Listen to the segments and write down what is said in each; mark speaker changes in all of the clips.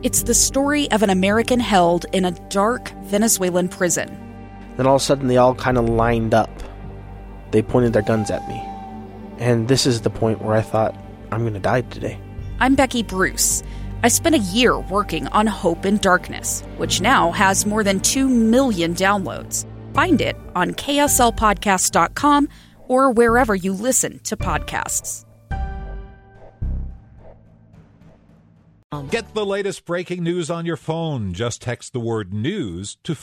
Speaker 1: It's the story of an American held in a dark Venezuelan prison.
Speaker 2: Then all of a sudden they all kind of lined up. They pointed their guns at me. And this is the point where I thought, I'm going to die today.
Speaker 1: I'm Becky Bruce. I spent a year working on Hope in Darkness, which now has more than 2 million downloads. Find it on kslpodcast.com or wherever you listen to podcasts.
Speaker 3: Get the latest breaking news on your phone. Just text the word news to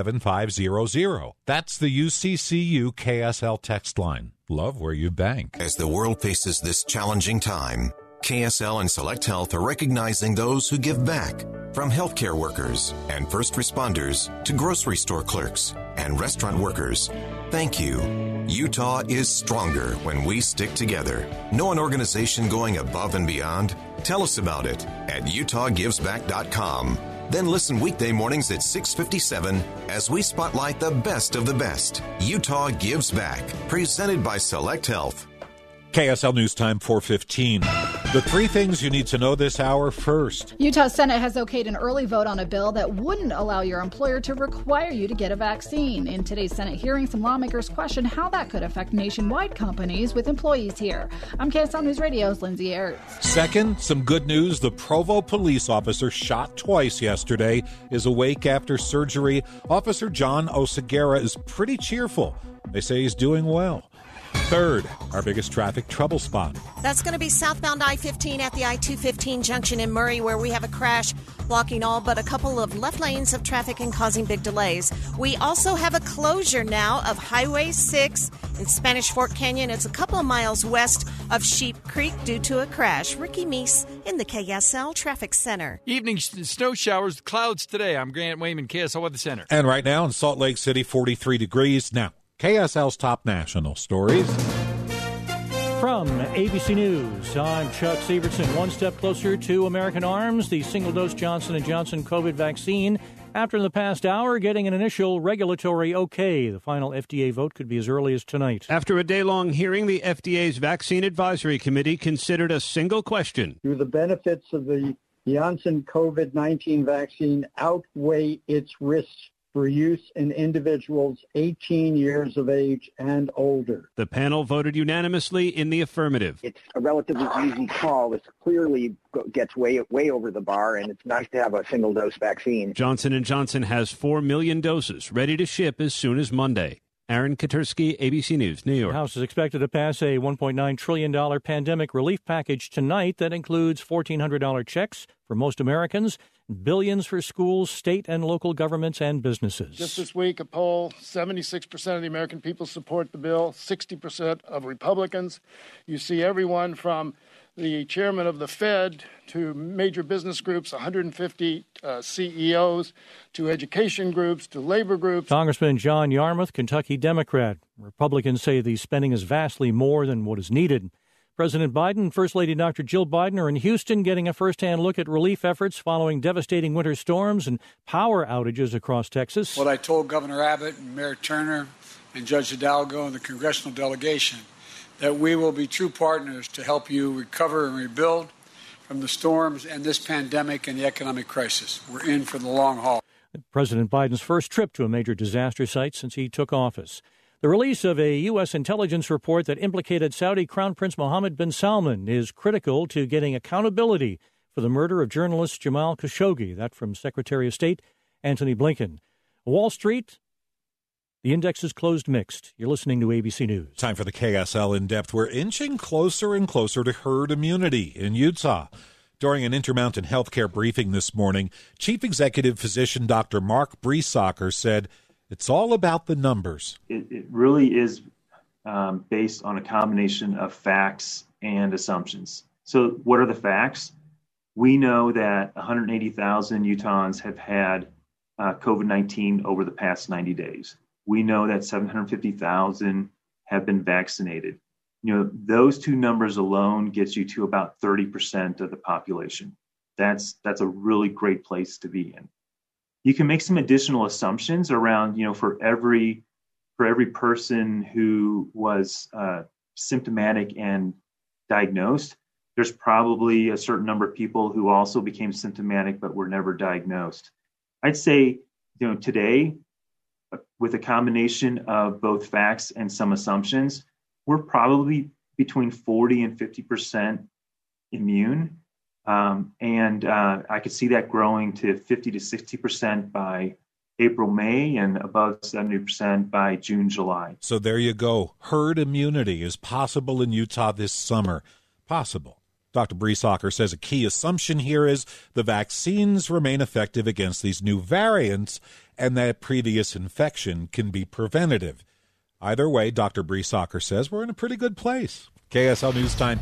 Speaker 3: 57500. That's the UCCU KSL text line. Love where you bank.
Speaker 4: As the world faces this challenging time, KSL and Select Health are recognizing those who give back. From healthcare workers and first responders to grocery store clerks and restaurant workers. Thank you. Utah is stronger when we stick together. Know an organization going above and beyond? Tell us about it at utahgivesback.com. Then listen weekday mornings at 6:57 as we spotlight the best of the best. Utah Gives Back, presented by Select Health.
Speaker 3: KSL News Time 4:15. The 3 things you need to know this hour first.
Speaker 5: Utah Senate has okayed an early vote on a bill that wouldn't allow your employer to require you to get a vaccine. In today's Senate hearing, some lawmakers question how that could affect nationwide companies with employees here. I'm KSL News Radio's Lindsay Ertz.
Speaker 3: Second, some good news. The Provo police officer shot twice yesterday is awake after surgery. Officer John Oseguera is pretty cheerful. They say he's doing well. Third, our biggest traffic trouble spot.
Speaker 6: That's going to be southbound I-15 at the I-215 junction in Murray, where we have a crash blocking all but a couple of left lanes of traffic and causing big delays. We also have a closure now of Highway 6 in Spanish Fork Canyon. It's a couple of miles west of Sheep Creek due to a crash. Ricky Meese in the KSL Traffic Center.
Speaker 7: Evening snow showers, clouds today. I'm Grant Wayman, KSL Weather Center.
Speaker 3: And right now in Salt Lake City, 43 degrees. Now, KSL's top national stories.
Speaker 8: From ABC News, I'm Chuck Severson. One step closer to American Arms, the single-dose Johnson & Johnson COVID vaccine. After the past hour, getting an initial regulatory okay. The final FDA vote could be as early as tonight.
Speaker 9: After a day-long hearing, the FDA's Vaccine Advisory Committee considered a single question.
Speaker 10: Do the benefits of the Janssen COVID-19 vaccine outweigh its risks for use in individuals 18 years of age and older?
Speaker 9: The panel voted unanimously in the affirmative.
Speaker 11: It's a relatively easy call. This clearly gets way over the bar, and it's nice to have a single-dose vaccine.
Speaker 9: Johnson & Johnson has 4 million doses ready to ship as soon as Monday. Aaron Katursky, ABC News, New York.
Speaker 8: The House is expected to pass a $1.9 trillion pandemic relief package tonight that includes $1,400 checks for most Americans, billions for schools, state and local governments, and businesses.
Speaker 12: Just this week, a poll, 76% of the American people support the bill, 60% of Republicans. You see everyone from the chairman of the Fed to major business groups, 150 CEOs, to education groups, to labor groups.
Speaker 8: Congressman John Yarmuth, Kentucky Democrat. Republicans say the spending is vastly more than what is needed. President Biden and First Lady Dr. Jill Biden are in Houston getting a first-hand look at relief efforts following devastating winter storms and power outages across Texas.
Speaker 13: What I told Governor Abbott and Mayor Turner and Judge Hidalgo and the congressional delegation, that we will be true partners to help you recover and rebuild from the storms and this pandemic and the economic crisis. We're in for the long haul.
Speaker 8: President Biden's first trip to a major disaster site since he took office. The release of a U.S. intelligence report that implicated Saudi Crown Prince Mohammed bin Salman is critical to getting accountability for the murder of journalist Jamal Khashoggi. That from Secretary of State Antony Blinken. Wall Street, the index is closed mixed. You're listening to ABC News.
Speaker 3: Time for the KSL In-Depth. We're inching closer and closer to herd immunity in Utah. During an Intermountain Healthcare briefing this morning, Chief Executive Physician Dr. Mark Briesacker said, it's all about the numbers.
Speaker 14: It really is based on a combination of facts and assumptions. So what are the facts? We know that 180,000 Utahns have had COVID-19 over the past 90 days. We know that 750,000 have been vaccinated. You know, those two numbers alone gets you to about 30% of the population. That's a really great place to be in. You can make some additional assumptions around, you know, for every person who was symptomatic and diagnosed, there's probably a certain number of people who also became symptomatic but were never diagnosed. I'd say, today, with a combination of both facts and some assumptions, we're probably between 40 and 50% immune. And I could see that growing to 50 to 60% by April, May, and above 70% by June, July.
Speaker 3: So there you go. Herd immunity is possible in Utah this summer. Possible. Dr. Briesacher says a key assumption here is the vaccines remain effective against these new variants and that previous infection can be preventative. Either way, Dr. Briesacher says we're in a pretty good place. KSL News Time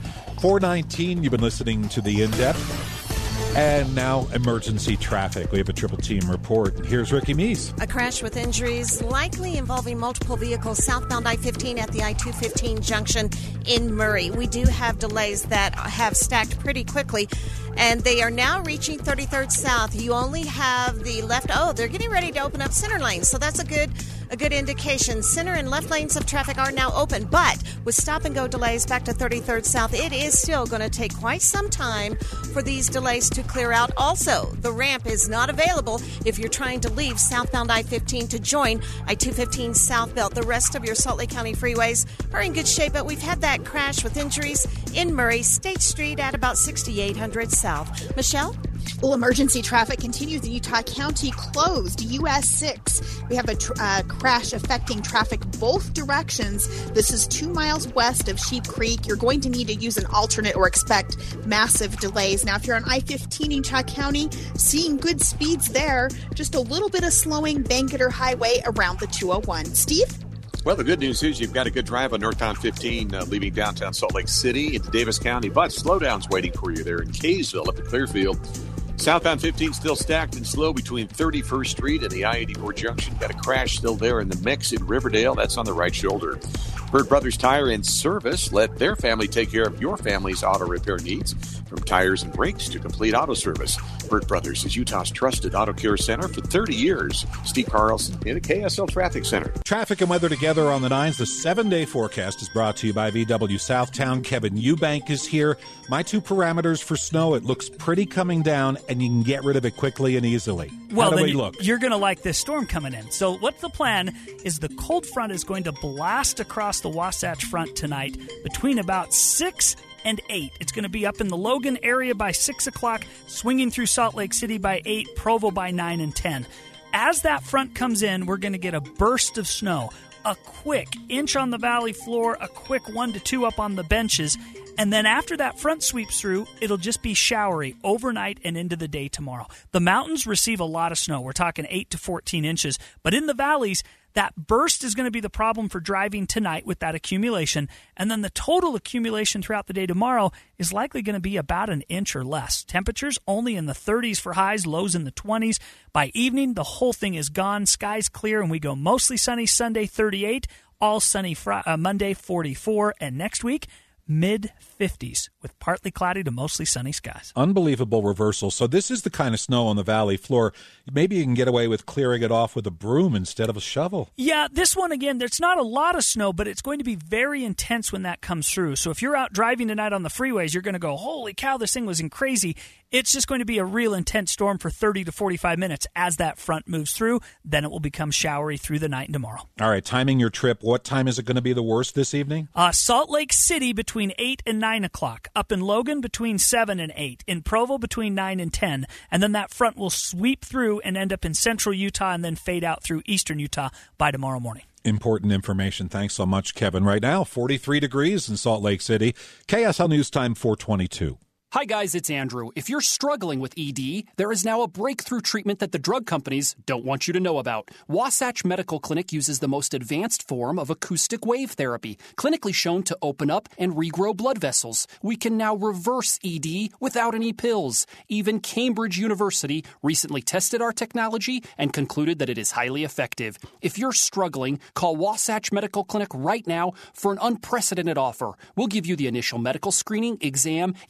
Speaker 3: 4:19. You've been listening to The In-Depth. And now emergency traffic. We have a triple team report. Here's Ricky Meese.
Speaker 6: A crash with injuries likely involving multiple vehicles southbound I-15 at the I-215 junction in Murray. We do have delays that have stacked pretty quickly, and they are now reaching 33rd South. You only have the left. Oh, they're getting ready to open up center lanes, so that's a good indication. Center and left lanes of traffic are now open, but with stop-and-go delays back to 33rd South, it is still going to take quite some time for these delays to clear out. Also, the ramp is not available if you're trying to leave southbound I-15 to join I-215 southbound. The rest of your Salt Lake County freeways are in good shape, but we've had that crash with injuries in Murray, State Street at about 6800 South. Michelle?
Speaker 15: Well, emergency traffic continues in Utah County, closed US 6. We have a crash affecting traffic both directions. This is 2 miles west of Sheep Creek. You're going to need to use an alternate or expect massive delays. Now, if you're on I-15 in Utah County, seeing good speeds there, just a little bit of slowing Bangerter Highway around the 201. Steve?
Speaker 16: Well, the good news is you've got a good drive on Northbound 15 leaving downtown Salt Lake City into Davis County, but slowdowns waiting for you there in Kaysville up at Clearfield. Southbound 15 still stacked and slow between 31st Street and the I-84 junction. Got a crash still there in the mix in Riverdale. That's on the right shoulder. Burt Brothers Tire and Service let their family take care of your family's auto repair needs. From tires and brakes to complete auto service, Burt Brothers is Utah's trusted auto care center for 30 years. Steve Carlson in a KSL Traffic Center.
Speaker 3: Traffic and weather together on the 9s. The 7-day forecast is brought to you by VW Southtown. Kevin Eubank is here. My 2 parameters for snow, it looks pretty coming down, and you can get rid of it quickly and easily.
Speaker 17: Well,
Speaker 3: how do
Speaker 17: then
Speaker 3: we look?
Speaker 17: You're going to like this storm coming in. So what the plan is, the cold front is going to blast across the Wasatch Front tonight between about 6 and 8. It's going to be up in the Logan area by 6 o'clock, swinging through Salt Lake City by 8, Provo by 9 and 10. As that front comes in, we're going to get a burst of snow, a quick inch on the valley floor, a quick 1 to 2 up on the benches. And then after that front sweeps through, it'll just be showery overnight and into the day tomorrow. The mountains receive a lot of snow. We're talking 8 to 14 inches. But in the valleys, that burst is going to be the problem for driving tonight with that accumulation. And then the total accumulation throughout the day tomorrow is likely going to be about an inch or less. Temperatures only in the 30s for highs, lows in the 20s. By evening, the whole thing is gone. Skies clear, and we go mostly sunny Sunday, 38. All sunny Monday, 44. And next week, mid-50s with partly cloudy to mostly sunny skies.
Speaker 3: Unbelievable reversal. So this is the kind of snow on the valley floor. Maybe you can get away with clearing it off with a broom instead of a shovel.
Speaker 17: Yeah, this one, again, there's not a lot of snow, but it's going to be very intense when that comes through. So if you're out driving tonight on the freeways, you're going to go, holy cow, this thing was crazy. It's just going to be a real intense storm for 30 to 45 minutes as that front moves through. Then it will become showery through the night and tomorrow.
Speaker 3: All right, timing your trip. What time is it going to be the worst this evening?
Speaker 17: Salt Lake City between 8 and 9 o'clock. Up in Logan between 7 and 8. In Provo between 9 and 10. And then that front will sweep through and end up in central Utah and then fade out through eastern Utah by tomorrow morning.
Speaker 3: Important information. Thanks so much, Kevin. Right now, 43 degrees in Salt Lake City. KSL News Time 422.
Speaker 18: Hi guys, it's Andrew. If you're struggling with ED, there is now a breakthrough treatment that the drug companies don't want you to know about. Wasatch Medical Clinic uses the most advanced form of acoustic wave therapy, clinically shown to open up and regrow blood vessels. We can now reverse ED without any pills. Even Cambridge University recently tested our technology and concluded that it is highly effective. If you're struggling, call Wasatch Medical Clinic right now for an unprecedented offer. We'll give you the initial medical screening, exam, even the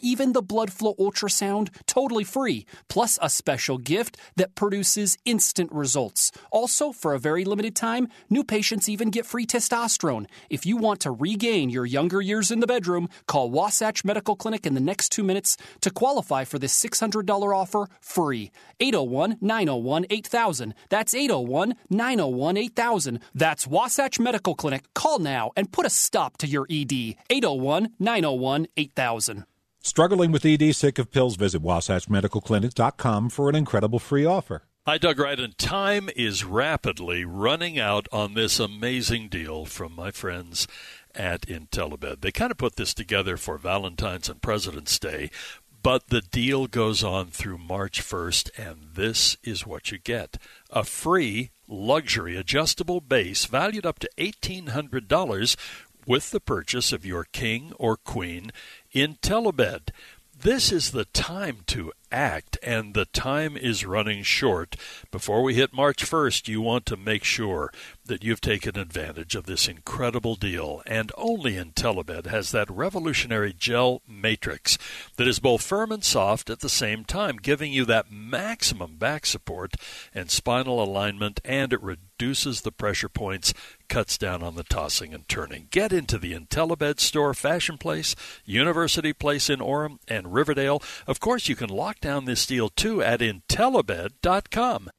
Speaker 18: blood flow ultrasound totally free, plus a special gift that produces instant results. Also, for a very limited time, new patients even get free testosterone. If you want to regain your younger years in the bedroom, call Wasatch Medical Clinic in the next 2 minutes to qualify for this $600 offer free. 801-901-8000. That's 801-901-8000. That's Wasatch Medical Clinic. Call now and put a stop to your ED. 801-901-8000.
Speaker 3: Struggling with ED, sick of pills? Visit WasatchMedicalClinic.com for an incredible free offer.
Speaker 19: Hi, Doug Wright, and time is rapidly running out on this amazing deal from my friends at Intellibed. They kind of put this together for Valentine's and President's Day, but the deal goes on through March 1st, and this is what you get. A free luxury adjustable base valued up to $1,800 with the purchase of your king or queen Intellibed. This is the time to act, and the time is running short. Before we hit March 1st, you want to make sure that you've taken advantage of this incredible deal. And only Intellibed has that revolutionary gel matrix that is both firm and soft at the same time, giving you that maximum back support and spinal alignment, and it reduces the pressure points, cuts down on the tossing and turning. Get into the Intellibed store, Fashion Place, University Place in Orem, and Riverdale. Of course, you can lock down this deal, too, at Intellibed.com.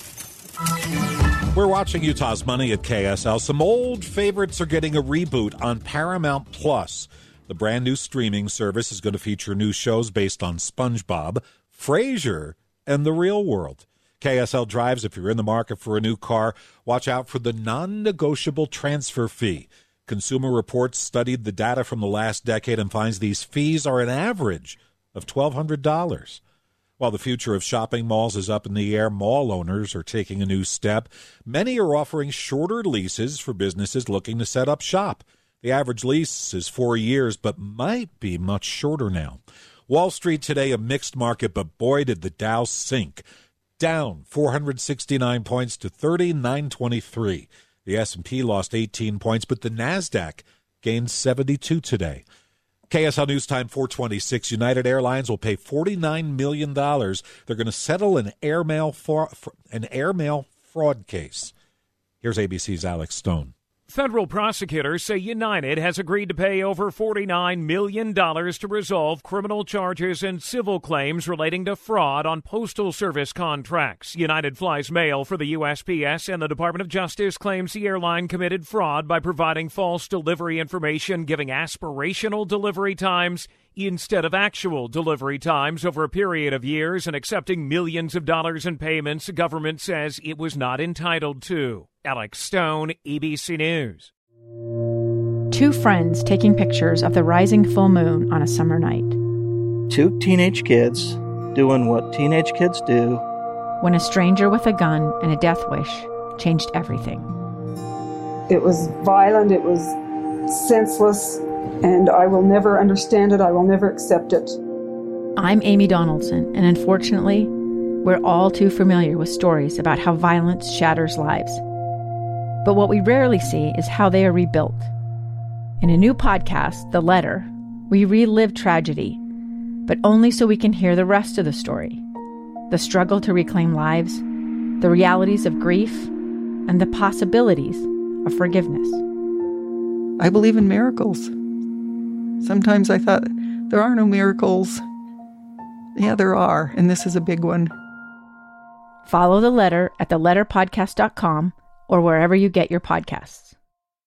Speaker 3: We're watching Utah's Money at KSL. Some old favorites are getting a reboot on Paramount Plus. The brand new streaming service is going to feature new shows based on SpongeBob, Frasier, and The Real World. KSL drives, if you're in the market for a new car, watch out for the non-negotiable transfer fee. Consumer Reports studied the data from the last decade and finds these fees are an average of $1,200. While the future of shopping malls is up in the air, mall owners are taking a new step. Many are offering shorter leases for businesses looking to set up shop. The average lease is 4 years, but might be much shorter now. Wall Street today, a mixed market, but boy, did the Dow sink. Down 469 points to 3923. The S&P lost 18 points, but the NASDAQ gained 72 today. KSL News Time 426. United Airlines will pay $49 million. They're going to settle an airmail fraud case. Here's ABC's Alex Stone.
Speaker 20: Federal prosecutors say United has agreed to pay over $49 million to resolve criminal charges and civil claims relating to fraud on Postal Service contracts. United flies mail for the USPS, and the Department of Justice claims the airline committed fraud by providing false delivery information, giving aspirational delivery times instead of actual delivery times over a period of years, and accepting millions of dollars in payments the government says it was not entitled to. Alex Stone, ABC News.
Speaker 21: Two friends taking pictures of the rising full moon on a summer night.
Speaker 22: Two teenage kids doing what teenage kids do.
Speaker 21: When a stranger with a gun and a death wish changed everything.
Speaker 23: It was violent, it was senseless, and I will never understand it, I will never accept it.
Speaker 21: I'm Amy Donaldson, and unfortunately, we're all too familiar with stories about how violence shatters lives. But what we rarely see is how they are rebuilt. In a new podcast, The Letter, we relive tragedy, but only so we can hear the rest of the story. The struggle to reclaim lives, the realities of grief, and the possibilities of forgiveness.
Speaker 23: I believe in miracles. Sometimes I thought, there are no miracles. Yeah, there are, and this is a big one.
Speaker 21: Follow The Letter at theletterpodcast.com or wherever you get your podcasts.